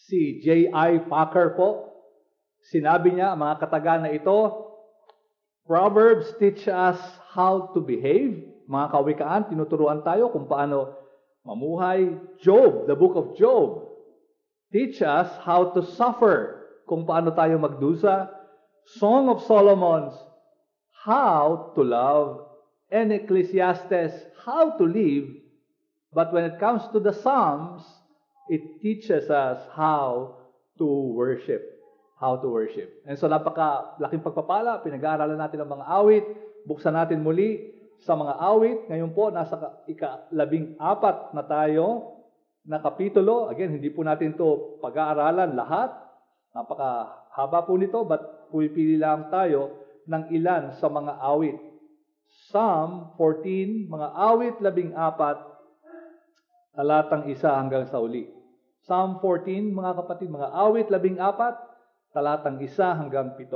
Si J.I. Packer po, sinabi niya, ang mga kataga na ito, Proverbs teach us how to behave. Mga kawikaan, tinuturuan tayo kung paano mamuhay. Job, the book of Job, teach us how to suffer, kung paano tayo magdusa. Song of Solomon's, how to love. And Ecclesiastes, how to live. But when it comes to the Psalms, it teaches us how to worship. How to worship. And so napaka-laking pagpapala, pinag-aaralan natin ang mga awit, buksan natin muli sa mga awit. Ngayon po, nasa ika-14 na tayo na kapitulo. Again, hindi po natin to pag-aaralan lahat. Napakahaba po nito, but pumipili lang tayo ng ilan sa mga awit. Psalm 14, mga awit 14, talatang 1 hanggang sa uli. Psalm 14, mga kapatid, mga awit 14, talatang 1 hanggang 7.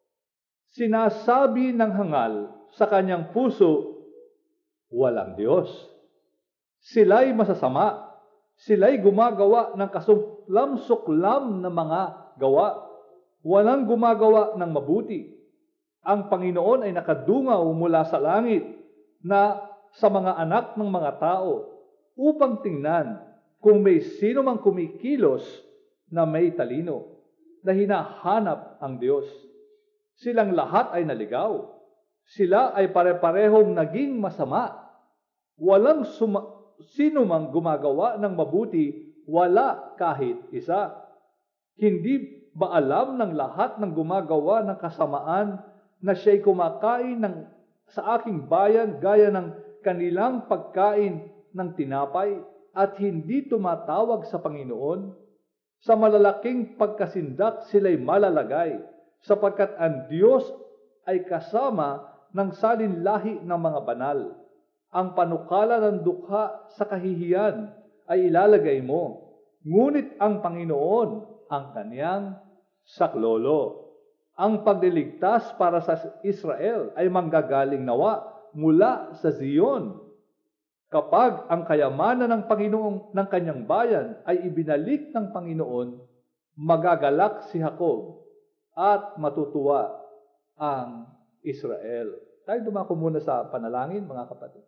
Sinasabi ng hangal sa kanyang puso, walang Diyos. Sila'y masasama. Sila'y gumagawa ng kasuklam-suklam na mga gawa. Walang gumagawa ng mabuti. Ang Panginoon ay nakadungaw mula sa langit na sa mga anak ng mga tao upang tingnan kung may sino mang kumikilos na may talino, na hinahanap ang Diyos. Silang lahat ay naligaw. Sila ay pare-parehong naging masama. Walang sino mang gumagawa ng mabuti, wala kahit isa. Hindi ba alam ng lahat ng gumagawa ng kasamaan na siya'y kumakain sa aking bayan gaya ng kanilang pagkain ng tinapay at hindi tumatawag sa Panginoon? Sa malalaking pagkasindak sila'y malalagay, sapagkat ang Diyos ay kasama ng salinlahi ng mga banal. Ang panukala ng dukha sa kahihiyan ay ilalagay mo, ngunit ang Panginoon ang kaniyang saklolo. Ang pagliligtas para sa Israel ay manggagaling nawa mula sa Zion. Kapag ang kayamanan ng Panginoon ng kanyang bayan ay ibinalik ng Panginoon, magagalak si Jacob at matutuwa ang Israel. Tayo dumako muna sa panalangin, mga kapatid.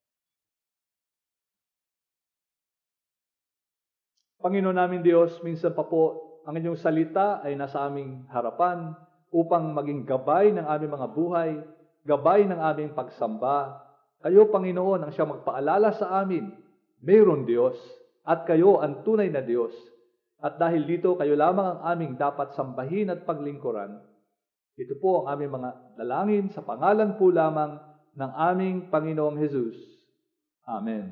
Panginoon namin Diyos, minsan pa po ang inyong salita ay nasa aming harapan upang maging gabay ng aming mga buhay, gabay ng aming pagsamba. Kayo, Panginoon, ang siyang magpaalala sa amin, mayroon Diyos, at kayo ang tunay na Diyos. At dahil dito, kayo lamang ang aming dapat sambahin at paglingkuran. Ito po ang aming mga dalangin sa pangalan po lamang ng aming Panginoong Jesus. Amen.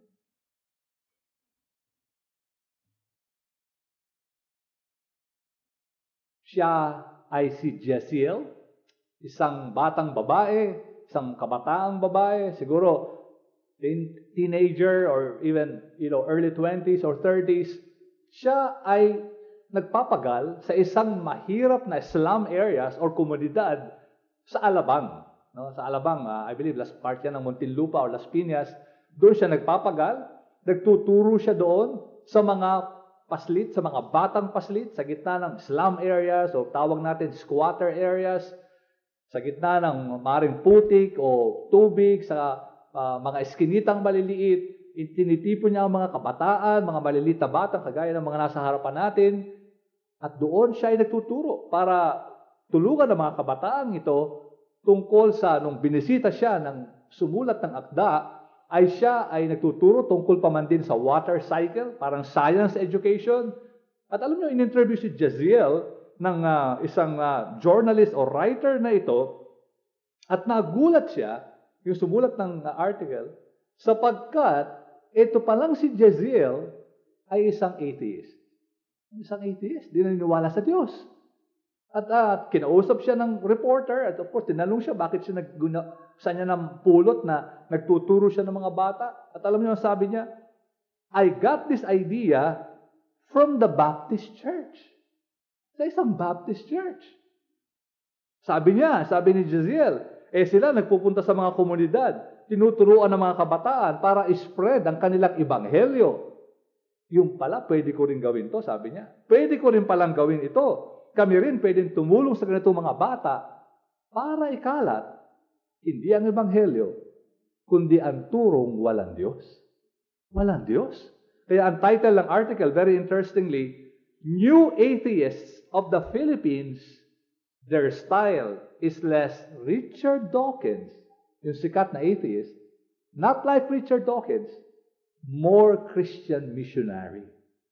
Siya ay si Jeziel, isang batang babae, isang kabataang babae, siguro teenager or even early 20s or 30s. Siya ay nagpapagal sa isang mahirap na slum areas or komunidad sa Alabang. No? Sa Alabang, I believe, part yan ng Muntinlupa or Las Piñas. Doon siya nagpapagal, nagtuturo siya doon sa mga paslit, sa mga batang paslit, sa gitna ng slum areas o tawag natin squatter areas, sa gitna ng maring putik o tubig, sa mga eskinitang maliliit. Tinitipon niya ang mga kabataan, mga maliliit na bata, kagaya ng mga nasa harapan natin, at doon siya ay nagtuturo para tulungan ang mga kabataan ito tungkol sa, nung binisita siya ng sumulat ng akda, ay siya ay nagtuturo tungkol pa man din sa water cycle, parang science education. At alam niyo, in-interview si Jeziel ng isang journalist o writer na ito, at nagulat siya, yung sumulat ng article, sapagkat ito pa lang si Jeziel ay isang atheist. Isang atheist, di naniniwala sa Diyos. At kinausap siya ng reporter, at of course, tinanong siya bakit siya saan niya ng pulot na nagtuturo siya ng mga bata. At alam niyo, sabi niya, I got this idea from the Baptist Church. Sa isang Baptist Church. Sabi ni Jeziel, sila nagpupunta sa mga komunidad, tinuturuan ng mga kabataan para spread ang kanilang ebanghelyo. Yung pala, pwede ko rin gawin to, sabi niya. Pwede ko rin palang gawin ito. Kami rin pwedeng tumulong sa ganitong mga bata para ikalat, hindi ang Ebanghelyo, kundi ang turong walang Diyos. Walang Diyos. Kaya ang title ng article, very interestingly, New Atheists of the Philippines, their style is less Richard Dawkins, yung sikat na atheist, not like Richard Dawkins, more Christian missionary.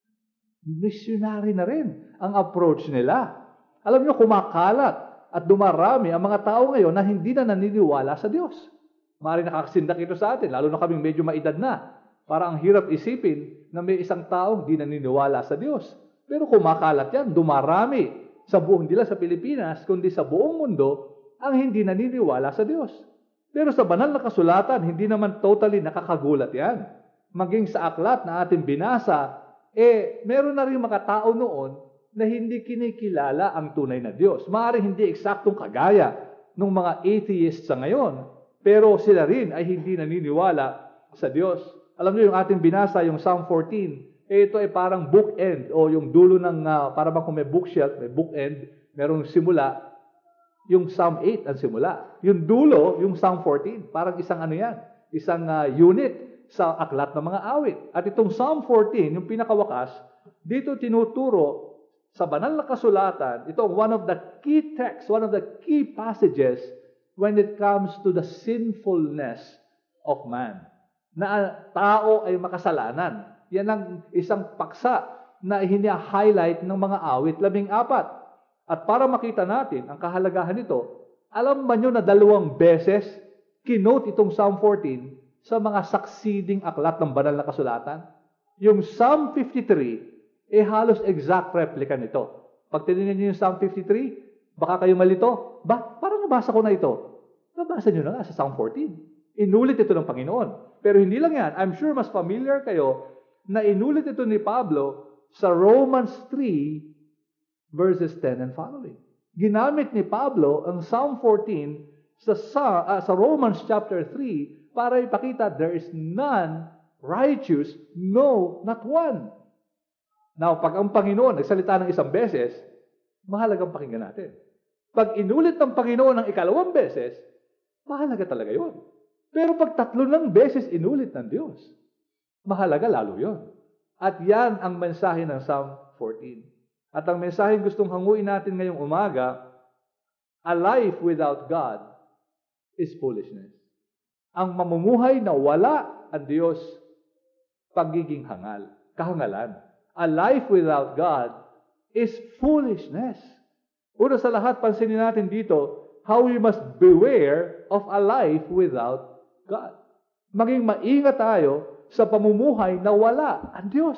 Missionary na rin ang approach nila. Alam niyo, kumakalat at dumarami ang mga tao ngayon na hindi na naniniwala sa Diyos. Maaaring nakakasindak ito sa atin, lalo na kaming medyo maedad na. Para ang hirap isipin na may isang taong di naniniwala sa Diyos. Pero kumakalat yan, dumarami sa buong, hindi lang sa Pilipinas, kundi sa buong mundo, ang hindi naniniwala sa Diyos. Pero sa banal na kasulatan, hindi naman totally nakakagulat yan. Maging sa aklat na ating binasa, meron na rin mga tao noon na hindi kinikilala ang tunay na Diyos. Maaaring hindi eksaktong kagaya ng mga atheists sa ngayon, pero sila rin ay hindi naniniwala sa Diyos. Alam niyo yung ating binasa, yung Psalm 14, ito ay parang bookend o yung dulo ng, para bang kung may bookshelf, may bookend, merong simula, yung Psalm 8 ang simula. Yung dulo, yung Psalm 14, parang isang ano yan, isang unit sa aklat ng mga awit. At itong Psalm 14, yung pinakawakas, dito tinuturo sa banal na kasulatan, ito one of the key texts, one of the key passages when it comes to the sinfulness of man. Na tao ay makasalanan. Yan ang isang paksa na hinia-highlight ng mga awit 14. At para makita natin ang kahalagahan nito, alam ba nyo na 2 beses kinote itong Psalm 14 sa mga succeeding aklat ng banal na kasulatan? Yung Psalm 53, halos exact replica nito. Pag tinignan niyo yung Psalm 53, baka kayo malito. Parang nabasa ko na ito. Nabasa niyo na nga sa Psalm 14. Inulit ito ng Panginoon. Pero hindi lang yan. I'm sure mas familiar kayo na inulit ito ni Pablo sa Romans 3, verses 10 and following. Ginamit ni Pablo ang Psalm 14 sa Romans chapter 3 para ipakita there is none righteous, no, not one. Now, pag ang Panginoon nagsalita ng 1 beses, mahalagang pakinggan natin. Pag inulit ng Panginoon ng 2 beses, mahalaga talaga yun. Pero pag 3 beses inulit ng Diyos, mahalaga lalo yun. At yan ang mensahe ng Psalm 14. At ang mensahe gustong hanguin natin ngayong umaga, a life without God is foolishness. Ang mamumuhay na wala ang Diyos, pagiging kahangalan. A life without God is foolishness. Una sa lahat, pansinin natin dito, how we must beware of a life without God. Maging maingat tayo sa pamumuhay na wala ang Diyos.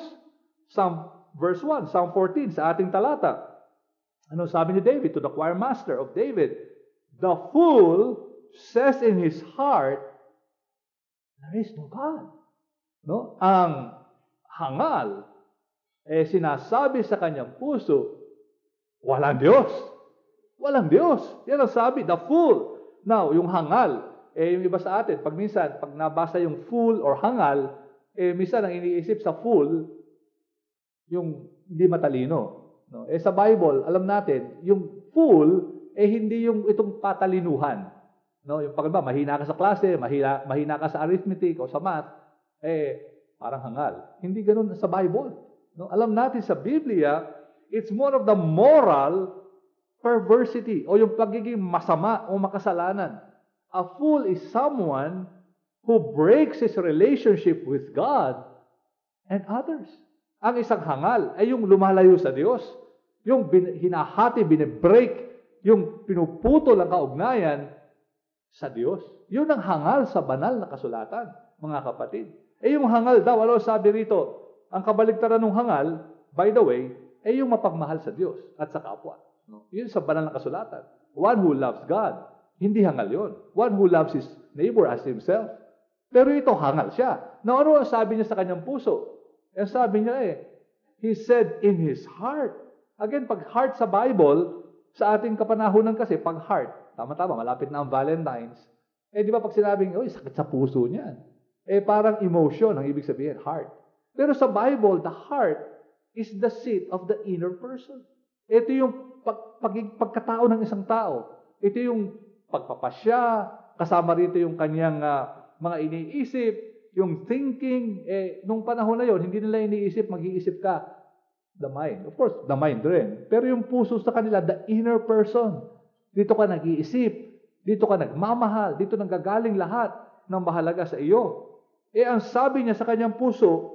Verse 1, Psalm 14, sa ating talata. Ano sabi ni David to the choir master of David? The fool says in his heart, there is no God. No? Ang hangal, sinasabi sa kanyang puso, walang Diyos. Walang Diyos. Yan ang sabi, the fool. Now, yung hangal, yung iba sa atin, pag nabasa yung fool or hangal, minsan ang iniisip sa fool, yung hindi matalino. No? Sa Bible, alam natin, yung fool, hindi yung itong patalinuhan. No? Yung pag mahina ka sa klase, mahina ka sa arithmetic o sa math, parang hangal. Hindi ganun sa Bible. No? Alam natin sa Biblia, it's more of the moral perversity o yung pagiging masama o makasalanan. A fool is someone who breaks his relationship with God and others. Ang isang hangal ay yung lumalayo sa Diyos. Yung hinahati, binibreak, yung pinuputol ang kaugnayan sa Diyos. Yun ang hangal sa banal na kasulatan, mga kapatid. Yung hangal daw, sabi rito, ang kabaligtaran ng hangal, by the way, yung mapagmahal sa Diyos at sa kapwa. No? Yun sa banal na kasulatan. One who loves God, hindi hangal yun. One who loves his neighbor as himself. Pero ito, hangal siya. Now, ano ang sabi niya sa kanyang puso? Sabi niya he said in his heart. Again, pag heart sa Bible, sa ating kapanahunan kasi, pag heart, tama-tama, malapit na ang Valentine's. Di ba pag sinabing, sakit sa puso niyan. Parang emotion ang ibig sabihin, heart. Pero sa Bible, the heart is the seat of the inner person. Ito yung pagkatao ng isang tao. Ito yung pagpapasya, kasama rito yung kanyang mga iniisip, yung thinking. Nung panahon na yon, hindi nila iniisip, mag-iisip ka. The mind. Of course, the mind rin. Pero yung puso sa kanila, the inner person. Dito ka nag-iisip. Dito ka nagmamahal. Dito nanggagaling lahat ng mahalaga sa iyo. Ang sabi niya sa kanyang puso,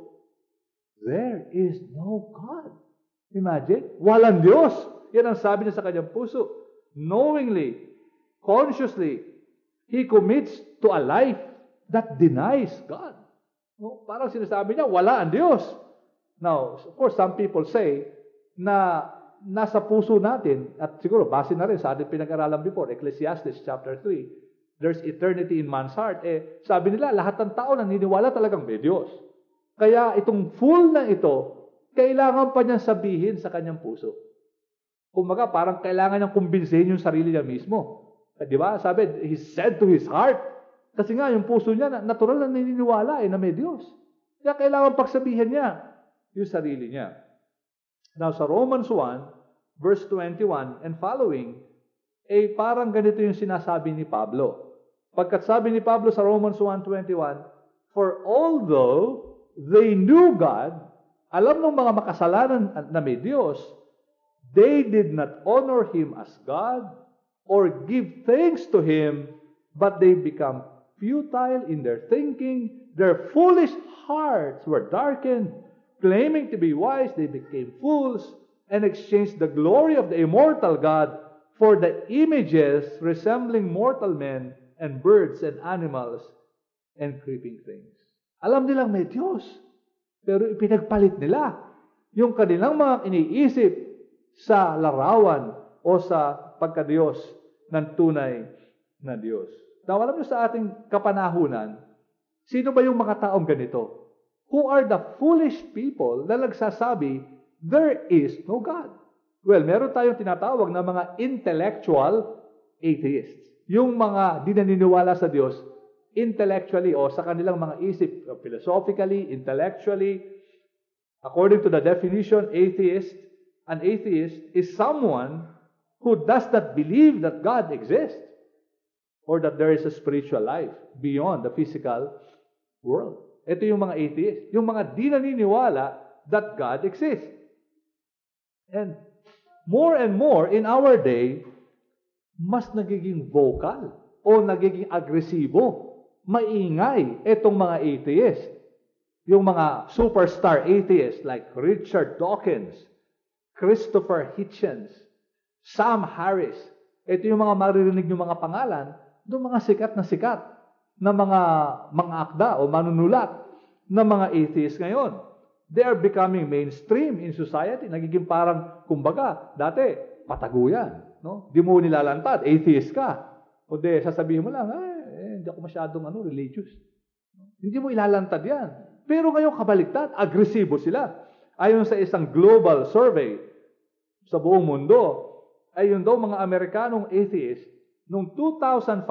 there is no God. Imagine, walang Diyos. Yan ang sabi niya sa kanyang puso. Knowingly, consciously, he commits to a life that denies God. No? Parang sinasabi niya, wala ang Diyos. Now, of course, some people say na nasa puso natin, at siguro base na rin sa ating pinag-aralan before, Ecclesiastes chapter 3, there's eternity in man's heart. Sabi nila, lahat ng tao naniniwala talagang may Diyos. Kaya itong fool na ito, kailangan pa niyang sabihin sa kanyang puso. Kumbaga, parang kailangan niyang kumbinsihin yung sarili niya mismo. Di ba? Sabi, he said to his heart. Kasi nga, yung puso niya, natural na naniniwala na may Diyos. Kaya kailangan pagsabihin niya yung sarili niya. Now, sa Romans 1, verse 21 and following, parang ganito yung sinasabi ni Pablo. Pagkat sabi ni Pablo sa Romans 1:21, for although they knew God, alam ng mga makasalanan na may Diyos, they did not honor Him as God or give thanks to Him, but they become futile in their thinking. Their foolish hearts were darkened. Claiming to be wise, they became fools and exchanged the glory of the immortal God for the images resembling mortal men and birds and animals and creeping things. Alam nilang may Diyos, pero ipinagpalit nila yung kanilang mga iniisip sa larawan o sa pagkadiyos ng tunay na Diyos. Now, alam niyo sa ating kapanahunan, sino ba yung mga taong ganito? Who are the foolish people na nagsasabi, there is no God? Well, meron tayong tinatawag na mga intellectual atheists. Yung mga di naniniwala sa Diyos, intellectually o sa kanilang mga isip, philosophically, intellectually. According to the definition, an atheist is someone who does not believe that God exists or that there is a spiritual life beyond the physical world. Ito yung mga atheists, yung mga di naniniwala that God exists. And more in our day, mas nagiging vocal o nagiging agresibo, maingay itong mga atheists. Yung mga superstar atheists like Richard Dawkins, Christopher Hitchens, Sam Harris. Ito yung mga maririnig yung mga pangalan ng mga sikat na mga akda o manunulat na mga atheists ngayon. They are becoming mainstream in society. Nagiging parang, kumbaga, dati, pataguyan. No? Di mo nilalantad, atheist ka. O di, sasabihin mo lang, hindi ako masyadong religious. Hindi mo ilalantad yan. Pero ngayon, kabaliktad, agresibo sila. Ayon sa isang global survey sa buong mundo, ayun daw mga Amerikanong atheist, noong 2005,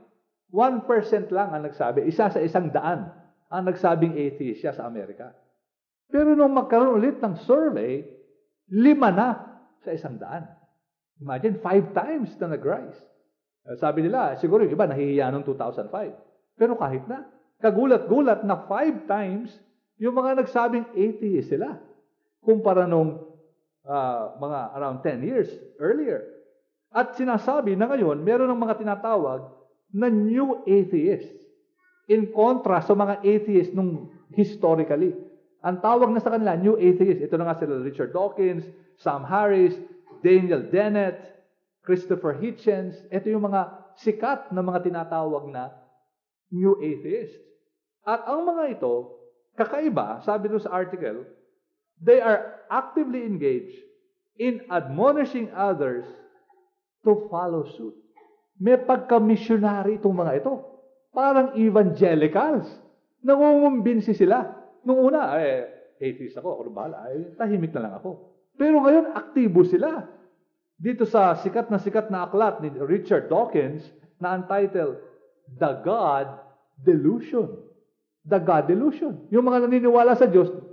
1% lang ang nagsabi, isa sa 100 ang nagsabing atheist siya sa Amerika. Pero nung magkaroon ulit ng survey, 5 na sa 100. Imagine, 5 times na nag-rise. Sabi nila, siguro yung iba nahihiya noong 2005. Pero kahit na, kagulat-gulat na 5 times yung mga nagsabing atheist sila. Kumpara nung mga around 10 years earlier. At sinasabi na ngayon, meron ng mga tinatawag na new atheists. In contrast sa mga atheists nung historically. Ang tawag na sa kanila, new atheists. Ito na nga sila Richard Dawkins, Sam Harris, Daniel Dennett, Christopher Hitchens. Ito yung mga sikat na mga tinatawag na new atheists. At ang mga ito, kakaiba, sabi doon sa article, they are actively engaged in admonishing others to follow suit. May pagka-missionary itong mga ito. Parang evangelicals. Nangungumbinsi sila. Nung una, atheist ako bahala, tahimik na lang ako. Pero ngayon, aktibo sila. Dito sa sikat na aklat ni Richard Dawkins na untitled, The God Delusion. The God Delusion. Yung mga naniniwala sa Diyos,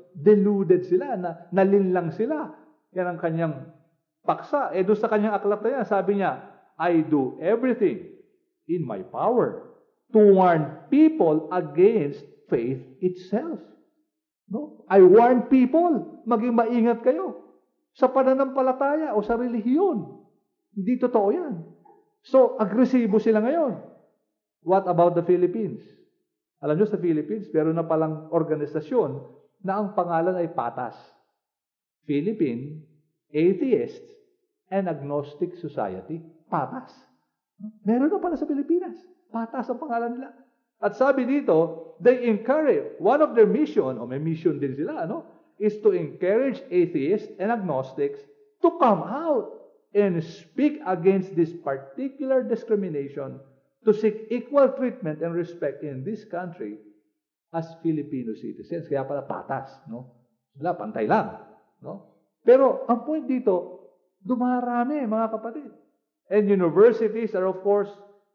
deluded sila, nalinlang sila. Yan ang kanyang paksa. Doon sa kanyang aklat na yan, sabi niya, I do everything in my power to warn people against faith itself. No? I warn people, maging maingat kayo sa pananampalataya o sa relihiyon. Hindi totoo yan. So, agresibo sila ngayon. What about the Philippines? Alam nyo, sa Philippines, meron na palang organisasyon na ang pangalan ay PATAS. Philippine Atheist and Agnostic Society. PATAS. Meron na pala sa Pilipinas. PATAS ang pangalan nila. At sabi dito, they encourage, one of their mission, o may mission din sila, is to encourage atheists and agnostics to come out and speak against this particular discrimination, to seek equal treatment and respect in this country as Filipino citizens. Kaya pala patas, Sila, pantay lang, Pero, ang point dito, dumarami, mga kapatid. And universities are, of course,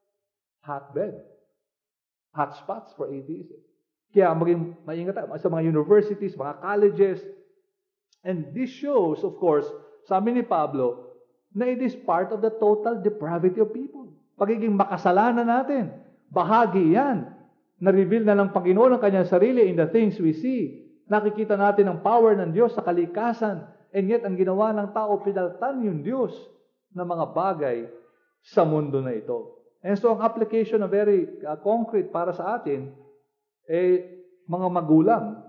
hotspots for atheism. Kaya maging maingat tayo sa mga universities, mga colleges. And this shows, of course, sabi ni Pablo, na it is part of the total depravity of people. Pagiging makasalanan natin, bahagi yan. Na-reveal na ng Panginoon ang kanyang sarili in the things we see. Nakikita natin ang power ng Diyos sa kalikasan. And yet, ang ginawa ng tao, pinaltan yung Diyos na mga bagay sa mundo na ito. And so, ang application na very concrete para sa atin, mga magulang,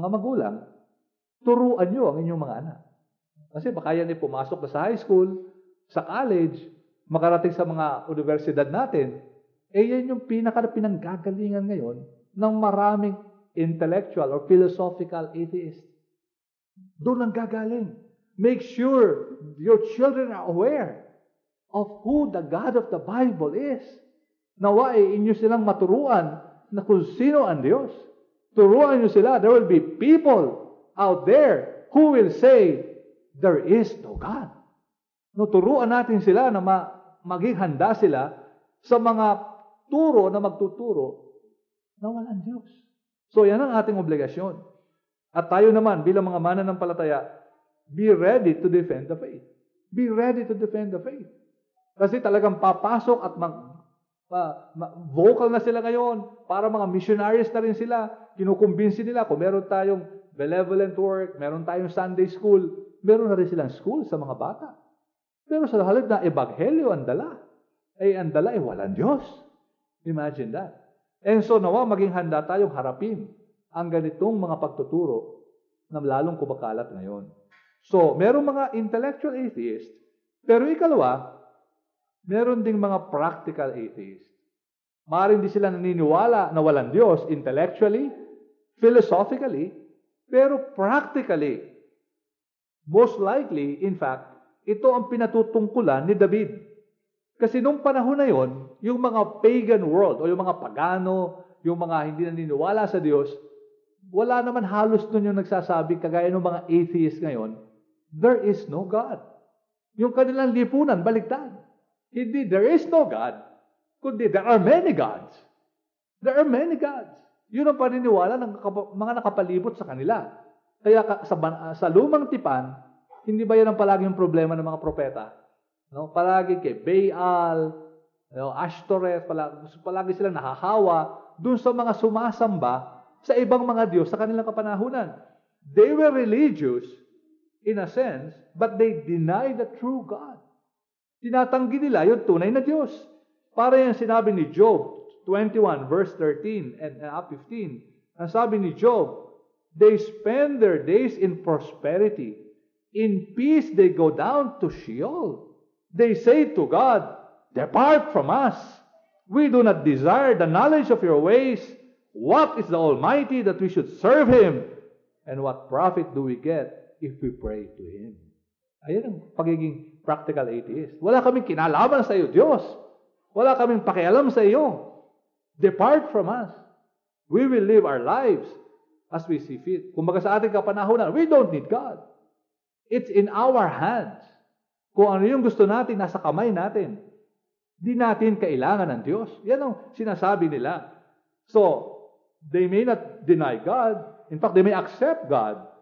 turuan nyo ang inyong mga anak. Kasi baka yan pumasok na sa high school, sa college, makarating sa mga universidad natin, yan yung pinanggagalingan ngayon ng maraming intellectual or philosophical atheists. Doon ang gagaling. Make sure your children are aware of who the God of the Bible is. Nawa inyo silang maturuan na kung sino ang Diyos. Turuan nyo sila, there will be people out there who will say, there is no God. Turuan natin sila na maging handa sila sa mga turo na magtuturo na walang Diyos. So, yan ang ating obligasyon. At tayo naman, bilang mga mananampalataya, be ready to defend the faith. Be ready to defend the faith. Kasi talagang papasok at vocal na sila ngayon, para mga missionaries na rin sila, kinukumbinsi nila, kung meron tayong benevolent work, meron tayong Sunday school, meron na rin silang school sa mga bata. Pero sa halip na ebanghelyo ang dala walang Diyos. Imagine that. And so nawa maging handa tayong harapin ang ganitong mga pagtuturo na lalong kumakalat ngayon. So, meron mga intellectual atheists, pero ikalawa, meron ding mga practical atheists. Maaaring di sila naniniwala na walang Diyos intellectually, philosophically, pero practically, most likely, in fact, ito ang pinatutungkulan ni David. Kasi nung panahon na yon, yung mga pagan world o yung mga pagano, yung mga hindi naniniwala sa Diyos, wala naman halos nun yung nagsasabi, kagaya ng mga atheists ngayon, there is no God. Yung kanilang lipunan, baliktad. Hindi, there is no God. Kundi, there are many gods. There are many gods. Yun ang paniniwala ng mga nakapalibot sa kanila. Kaya sa lumang tipan, hindi ba yan ang palaging problema ng mga propeta? Palagi kay Baal, Ashtoreth, palagi silang nahahawa dun sa mga sumasamba sa ibang mga Diyos sa kanilang kapanahunan. They were religious, in a sense, but they denied the true God. Tinatanggi nila yung tunay na Diyos. Para yung sinabi ni Job 21 verse 13 and up 15. Ang sabi ni Job, they spend their days in prosperity. In peace they go down to Sheol. They say to God, depart from us. We do not desire the knowledge of your ways. What is the Almighty that we should serve Him? And what profit do we get if we pray to Him? Ayan ang pagiging practical atheist. Wala kaming kinalaman sa iyo, Diyos. Wala kaming pakialam sa iyo. Depart from us. We will live our lives as we see fit. Kumbaga sa ating kapanahunan, we don't need God. It's in our hands. Kung ano yung gusto natin, nasa kamay natin. Di natin kailangan ng Diyos. Yan ang sinasabi nila. So, they may not deny God. In fact, they may accept God.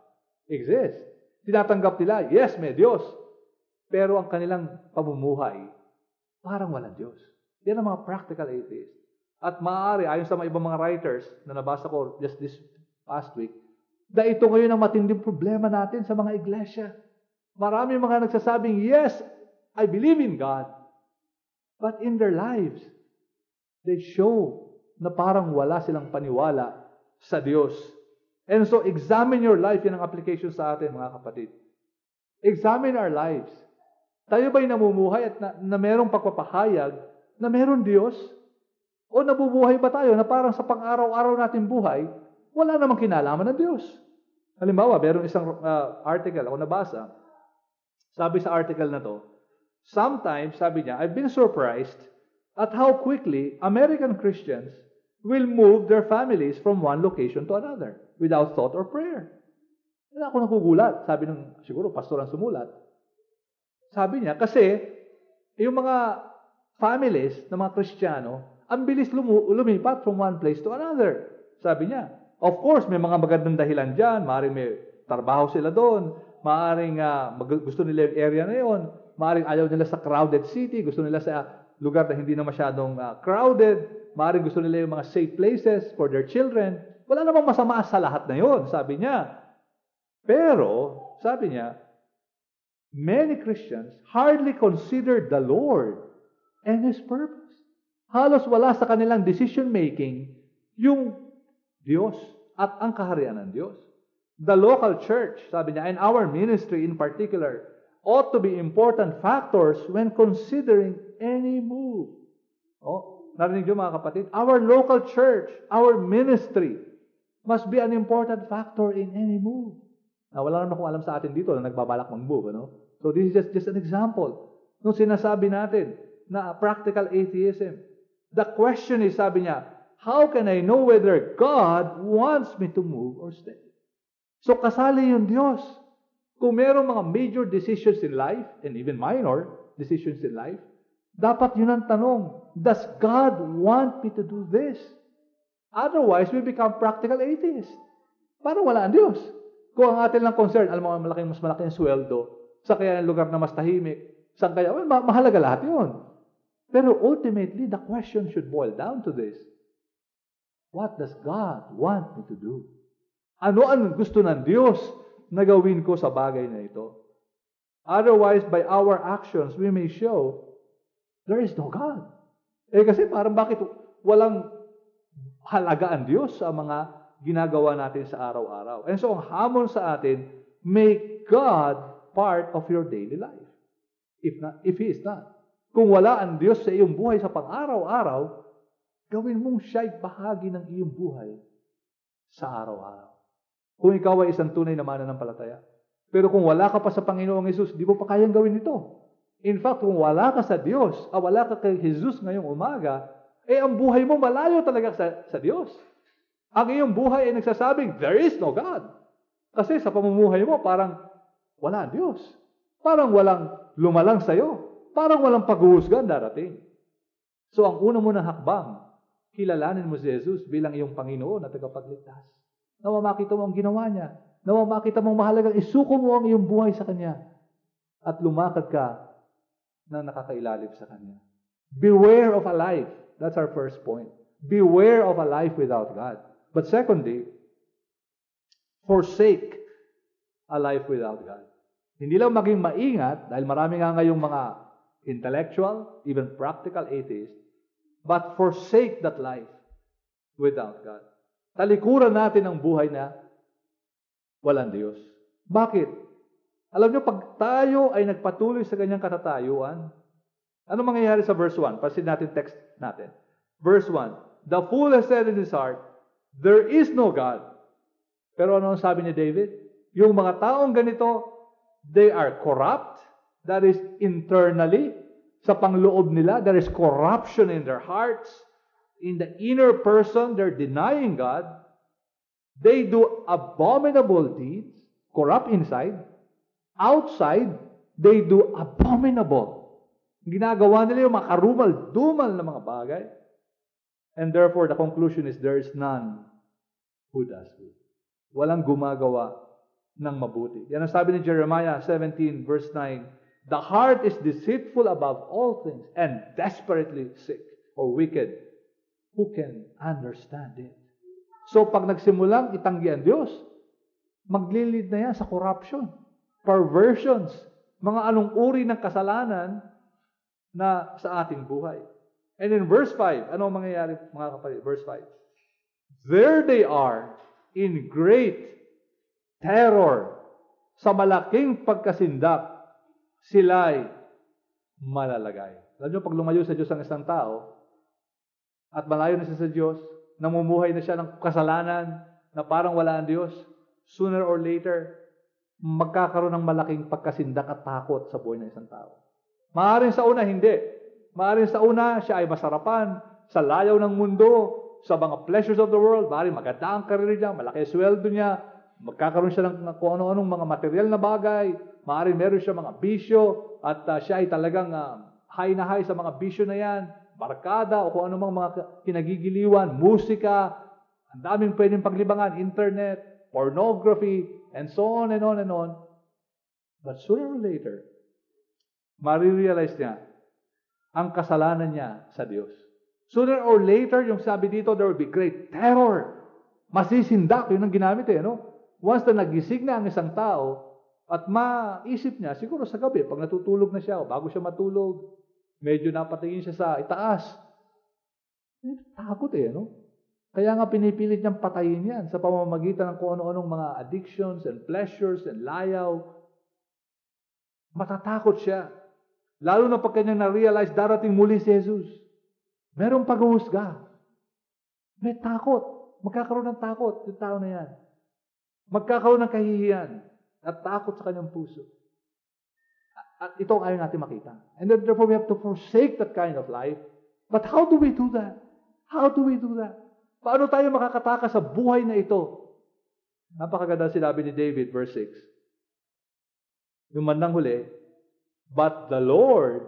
exist. Tinatanggap nila, yes, may Diyos. Pero ang kanilang pamumuhay, parang walang Diyos. Yan ang mga practical atheists. At maaari, ayon sa mga ibang mga writers na nabasa ko just this past week, na ito ngayon ang matinding problema natin sa mga iglesia. Marami mga nagsasabing, yes, I believe in God. But in their lives, they show na parang wala silang paniwala sa Diyos. And so, examine your life. Yan ang application sa atin, mga kapatid. Examine our lives. Tayo ba'y namumuhay at na merong pagpapahayag na meron Diyos? O nabubuhay ba tayo na parang sa pang-araw-araw natin buhay, wala namang kinalaman ng Diyos? Halimbawa, meron isang article ako nabasa. Sabi sa article na to, sometimes, sabi niya, I've been surprised at how quickly American Christians will move their families from one location to another without thought or prayer. Kaya ako nagugulat. Sabi ng, siguro, pastor ang sumulat. Sabi niya, kasi yung mga families ng mga Kristiyano, ang bilis lumipat from one place to another. Sabi niya, of course, may mga magandang dahilan dyan. Maaaring may trabaho sila doon. Maaaring gusto nila yung area na yun. Maaaring ayaw nila sa crowded city. Gusto nila sa lugar na hindi na masyadong crowded. Maaaring gusto nila yung mga safe places for their children. Wala namang masama sa lahat na yun, sabi niya. Pero, sabi niya, many Christians hardly consider the Lord and His purpose. Halos wala sa kanilang decision-making yung Diyos at ang kaharian ng Diyos. The local church, sabi niya, and our ministry in particular, ought to be important factors when considering any move. Narinig niyo mga kapatid? Our local church, our ministry, must be an important factor in any move. Wala naman akong alam sa atin dito na nagbabalak mag-move. So this is just an example. Nung sinasabi natin na practical atheism, the question is, sabi niya, how can I know whether God wants me to move or stay? So kasali yung Diyos. Kung merong mga major decisions in life, and even minor decisions in life, dapat yun ang tanong, does God want me to do this? Otherwise, we become practical atheists. Parang wala ang Diyos. Kung ang atin lang concern, alam mo, mas malaki ang sweldo, sa kaya lugar na mas tahimik, saan kaya, mahalaga lahat yun. Pero ultimately, the question should boil down to this. What does God want me to do? Ano ang gusto ng Diyos na gawin ko sa bagay na ito? Otherwise, by our actions, we may show there is no God. Kasi parang bakit walang halaga ang Diyos sa mga ginagawa natin sa araw-araw. And so, ang hamon sa atin, make God part of your daily life. If He is not. Kung wala ang Diyos sa iyong buhay sa pang-araw-araw, gawin mong siya'y bahagi ng iyong buhay sa araw-araw. Kung ikaw ay isang tunay na mananampalataya. Pero kung wala ka pa sa Panginoong Hesus, di mo pa kayang gawin ito. In fact, kung wala ka sa Diyos, wala ka kay Jesus ngayong umaga, ang buhay mo malayo talaga sa Diyos. Ang iyong buhay ay nagsasabing, there is no God. Kasi sa pamumuhay mo, parang wala ang Diyos. Parang walang lumalang sa'yo. Parang walang paghuhusgan darating. So, ang una mo ng hakbang, kilalanin mo si Jesus bilang iyong Panginoon at tagapagligtas. Nawa makita mo ang ginawa niya. Nawa makita mong mahalagang isuko mo ang iyong buhay sa Kanya. At lumakad ka na nakakailalim sa Kanya. Beware of a life. That's our first point. Beware of a life without God. But secondly, forsake a life without God. Hindi lang maging maingat, dahil marami nga ngayong mga intellectual, even practical atheists, but forsake that life without God. Talikuran natin ang buhay na walang Diyos. Bakit? Alam nyo, pag tayo ay nagpatuloy sa ganyang katatayuan, ano mangyayari sa verse 1? Pasin natin text natin. Verse 1, the fool has said in his heart, there is no God. Pero ano ang sabi ni David? Yung mga taong ganito, they are corrupt. That is internally. Sa pangloob nila, there is corruption in their hearts. In the inner person, they're denying God. They do abominable deeds, corrupt inside. Outside, they do abominable. Ginagawa nila yung mga karumal-dumal na mga bagay. And therefore, the conclusion is there is none who does good. Walang gumagawa ng mabuti. Yan ang sabi ni Jeremiah 17 verse 9. The heart is deceitful above all things and desperately sick or wicked. Who can understand it? So pag nagsimulang itanggi ang Diyos, maglilid na yan sa corruption, perversions, mga anong uri ng kasalanan na sa ating buhay. And in verse 5, ano ang mangyayari mga kapatid? Verse 5. There they are in great terror. Sa malaking pagkasindak, sila'y malalagay. Alam nyo, pag lumayo sa Diyos ang isang tao, at malayo na siya sa Diyos, namumuhay na siya ng kasalanan, na parang wala ang Diyos, sooner or later, magkakaroon ng malaking pagkasindak at takot sa buhay ng isang tao. Maaaring sa una, hindi. Maaaring sa una, siya ay masarapan, sa layaw ng mundo, sa mga pleasures of the world, maaaring maganda ang karir niya, malaki sweldo niya, magkakaroon siya ng kung ano-anong mga material na bagay, maaaring meron siya mga bisyo, at siya ay talagang high na high sa mga bisyo na yan, barkada o kung anumang mga kinagigiliwan, musika, ang daming pwedeng paglibangan, internet, pornography, and so on and on and on. But sooner or later, marirealize niya ang kasalanan niya sa Diyos. Sooner or later, yung sabi dito, there will be great terror. Masisindak, yun ang ginamit no? Once na nagising na ang isang tao, at maisip niya, siguro sa gabi, pag natutulog na siya, o bago siya matulog, medyo napatingin siya sa itaas. Takot no? Kaya nga pinipilit niyang patayin yan sa pamamagitan ng kung ano-anong mga addictions and pleasures and layaw. Matatakot siya. Lalo na pag kanyang na-realize darating muli si Jesus. Merong paghuhusga. May takot. Magkakaroon ng takot yung tao na yan. Magkakaroon ng kahihiyan at takot sa kanyang puso. At ito ang ayaw natin makita. And therefore we have to forsake that kind of life. But how do we do that? How do we do that? Paano tayo makakatakas sa buhay na ito? Napakaganda sinabi ni David, verse 6. Yung mandang huli, but the Lord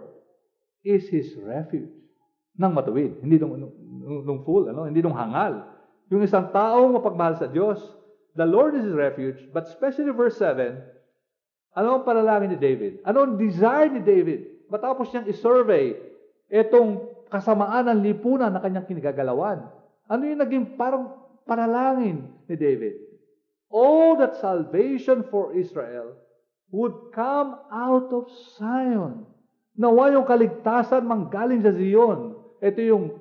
is His refuge. Nang matuwid, hindi nung fool, hindi nung hangal. Yung isang taong mapagmahal sa Diyos, the Lord is His refuge, but especially verse 7, ano ang panalangin ni David? Ano ang desire ni David? Matapos niyang isurvey itong kasamaan ng lipunan na kanyang kinagagalawan. Ano yung naging parang panalangin ni David? Oh, that salvation for Israel would come out of Zion. Nawa yung kaligtasan manggaling sa Zion. Ito yung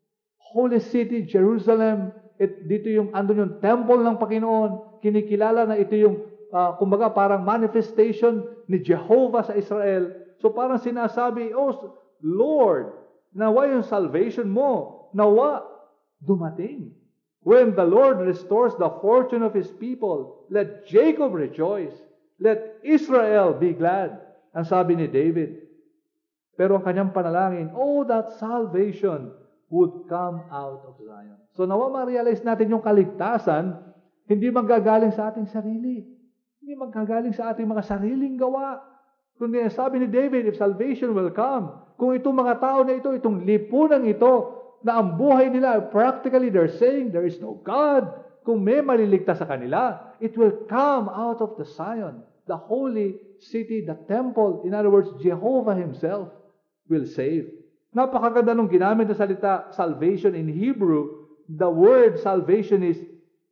Holy City, Jerusalem. Dito andun yung temple ng Panginoon. Kinikilala na ito yung, kumbaga parang manifestation ni Jehovah sa Israel. So parang sinasabi, oh Lord, nawa yung salvation mo. Nawa dumating. When the Lord restores the fortune of His people, let Jacob rejoice. Let Israel be glad. Ang sabi ni David. Pero ang kanyang panalangin, oh, that salvation would come out of Zion. So nawa ma-realize natin yung kaligtasan, hindi manggagaling sa ating sarili. Hindi manggagaling sa ating mga sariling gawa. Kundi sabi ni David, if salvation will come, kung itong mga tao na ito, itong lipunang ito, na ang buhay nila, practically they're saying there is no God. Kung may maliligtas sa kanila, it will come out of the Zion, the holy city, the temple. In other words, Jehovah Himself will save. Napakaganda nung ginamit na salita, salvation in Hebrew. The word salvation is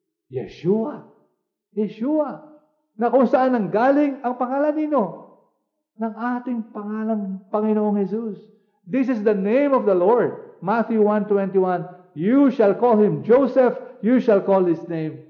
Yeshua. Yeshua. Na kung saan nanggaling ang pangalan nino? Ng ating pangalang Panginoong Jesus. This is the name of the Lord. Matthew 1:21, you shall call him Joseph, you shall call his name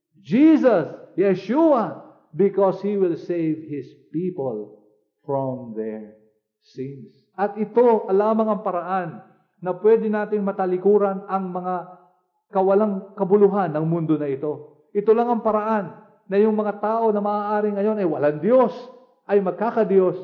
Jesus, Yeshua, because he will save his people from their sins. At ito lamang ang paraan na pwede nating matalikuran ang mga kawalang kabuluhan ng mundo na ito. Ito lang ang paraan na yung mga tao na maaaring ngayon ay walang Diyos, ay magkakadiyos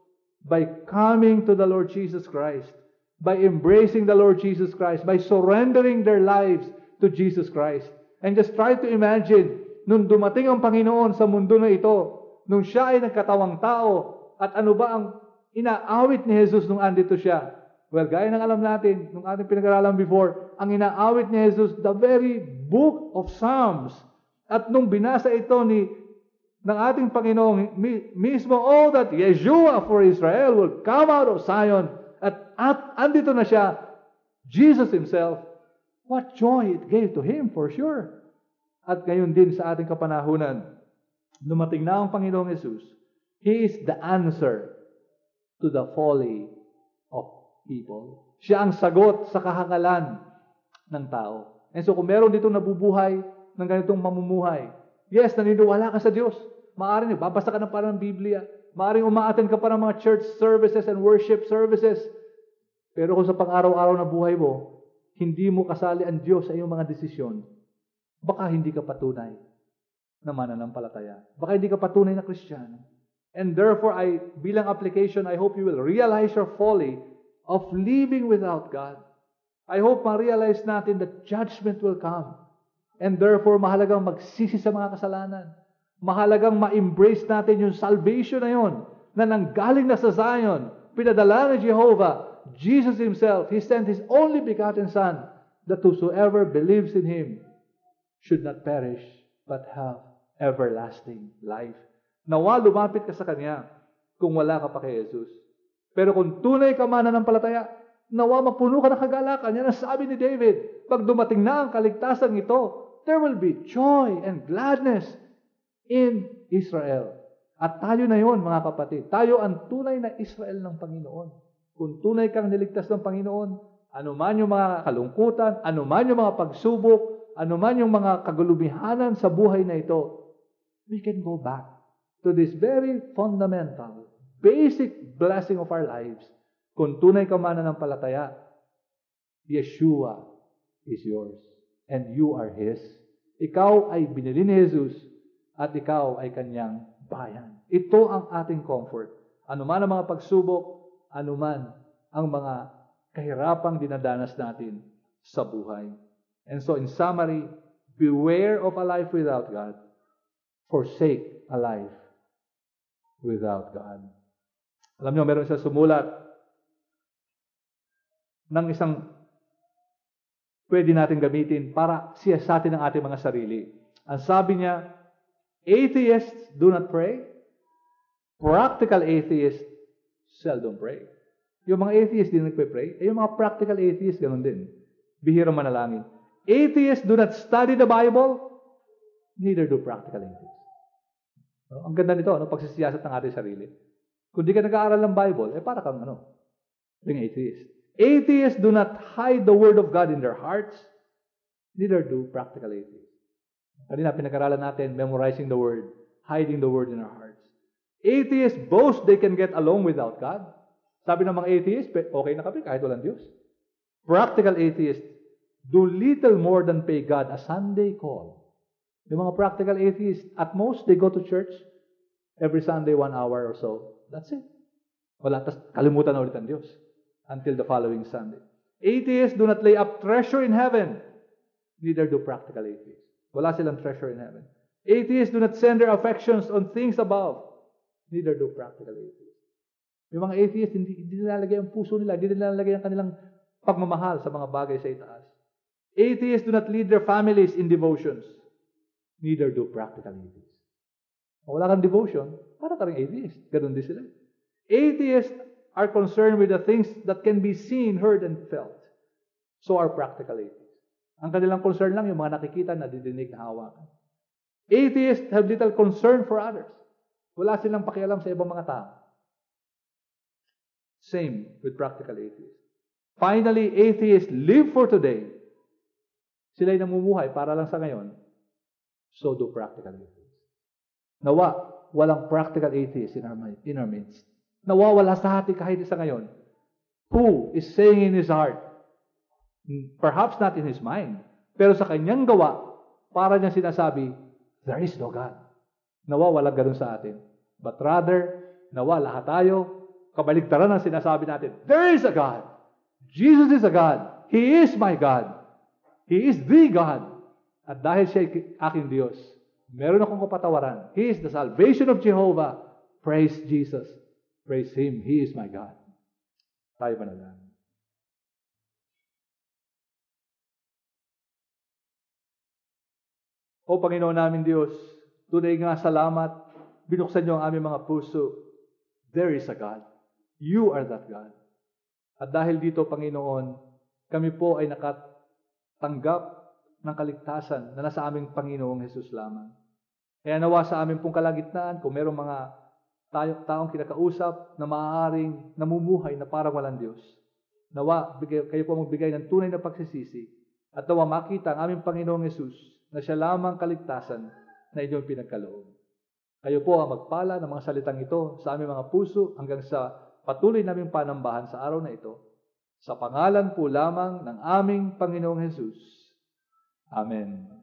by coming to the Lord Jesus Christ. By embracing the Lord Jesus Christ, by surrendering their lives to Jesus Christ. And just try to imagine, nung dumating ang Panginoon sa mundo na ito, nung siya ay nagkatawang tao, at ano ba ang inaawit ni Jesus nung andito siya? Well, gaya ng alam natin, nung ating pinag-aralan before, ang inaawit ni Jesus, the very book of Psalms. At nung binasa ito ni ng ating Panginoong mismo, oh, that Yeshua for Israel will come out of Zion, at andito na siya, Jesus Himself. What joy it gave to Him, for sure. At ngayon din sa ating kapanahunan, dumating na ang Panginoong Jesus. He is the answer to the folly of people. Siya ang sagot sa kahangalan ng tao. And so kung meron dito nabubuhay ng ganitong mamumuhay, yes, naniniwala ka sa Diyos. Maaaring babasa ka ng parang Biblia. Maaaring umaattend ka pa ng mga church services and worship services. Pero kung sa pang-araw-araw na buhay mo, hindi mo kasali ang Diyos sa iyong mga desisyon, baka hindi ka patunay na mananampalataya. Baka hindi ka patunay na Kristiyano. And therefore, bilang application, I hope you will realize your folly of living without God. I hope ma-realize natin that judgment will come. And therefore, mahalagang magsisi sa mga kasalanan. Mahalagang ma-embrace natin yung salvation na yun, na nanggaling na sa Zion, pinadala ni Jehovah, Jesus Himself. He sent His only begotten Son, that whosoever believes in Him should not perish, but have everlasting life. Nawa, lumapit ka sa Kanya kung wala ka pa kay Jesus. Pero kung tunay ka mananampalataya, nawa mapuno ka ng kagalakan. Yan ang sabi ni David, pag dumating na ang kaligtasan ito, there will be joy and gladness in Israel. At tayo na yon, mga kapatid. Tayo ang tunay na Israel ng Panginoon. Kung tunay kang niligtas ng Panginoon, anuman yung mga kalungkutan, anuman yung mga pagsubok, anuman yung mga kagulumihanan sa buhay na ito, we can go back to this very fundamental, basic blessing of our lives. Kung tunay ka mananampalataya, Yeshua is yours and you are His. Ikaw ay binili ni Jesus at ikaw ay Kanyang bayan. Ito ang ating comfort. Anuman ang mga pagsubok, anuman ang mga kahirapang dinadanas natin sa buhay. And so in summary, beware of a life without God. Forsake a life without God. Alam niyo, meron siya sumulat ng isang pwede natin gamitin para siyasatin ang ating mga sarili. Ang sabi niya, atheists do not pray. Practical atheists seldom pray. Yung mga atheists din nagpe-pray. Yung mga practical atheists, ganun din. Bihira manalangin. Atheists do not study the Bible. Neither do practical atheists. Ang ganda nito, pagsisiyasat ng ating sarili. Kung di ka nag-aaral ng Bible, para kang yung atheist. Atheists do not hide the Word of God in their hearts. Neither do practical atheists. Kanina pinag-aralan natin, memorizing the Word, hiding the Word in our hearts. Atheists boast they can get along without God. Sabi ng mga atheists, okay na kami kahit walang Diyos. Practical atheists do little more than pay God a Sunday call. Yung mga practical atheists, at most, they go to church every Sunday, 1 hour or so. That's it. Wala, tas kalimutan na ulit ang Diyos until the following Sunday. Atheists do not lay up treasure in heaven. Neither do practical atheists. Wala silang treasure in heaven. Atheists do not send their affections on things above. Neither do practical atheists. Yung mga atheists, hindi nilalagay ang puso nila, hindi nilalagay ang kanilang pagmamahal sa mga bagay sa itaas. Atheists do not lead their families in devotions. Neither do practical atheists. Wala kang devotion, para ka rin atheist. Ganun din sila. Atheists are concerned with the things that can be seen, heard, and felt. So are practical atheists. Ang kanilang concern lang yung mga nakikita, nadidinig, nahawakan. Atheists have little concern for others. Wala silang pakialam sa ibang mga tao. Same with practical atheists. Finally, atheists live for today. Sila'y namumuhay para lang sa ngayon. So do practical atheists. Nawa, walang practical atheists in our midst. Nawa, wala sa atin kahit isa ngayon. Who is saying in his heart, perhaps not in his mind, pero sa kanyang gawa, para niya sinasabi, there is no God. Nawa, walang ganun sa atin. But rather, nawa, lahat tayo, kabaligtaran ang sinasabi natin, there is a God. Jesus is a God. He is my God. He is the God. At dahil siya aking Diyos, meron akong kapatawaran. He is the salvation of Jehovah. Praise Jesus. Praise Him. He is my God. Tayo manalangin. O Panginoon namin Diyos, tunay nga salamat binuksan niyo ang aming mga puso, there is a God. You are that God. At dahil dito, Panginoon, kami po ay nakatanggap ng kaligtasan na nasa aming Panginoong Hesus lamang. Kaya nawa sa aming pong kalagitnaan, kung mayroong mga taong kinakausap na maaaring namumuhay na parang walang Diyos, nawa kayo po magbigay ng tunay na pagsisisi at nawa makita ang aming Panginoong Hesus na siya lamang kaligtasan na inyong pinagkaloob. Kayo po ang magpala ng mga salitang ito sa aming mga puso hanggang sa patuloy naming panambahan sa araw na ito. Sa pangalan po lamang ng aming Panginoong Hesus. Amen.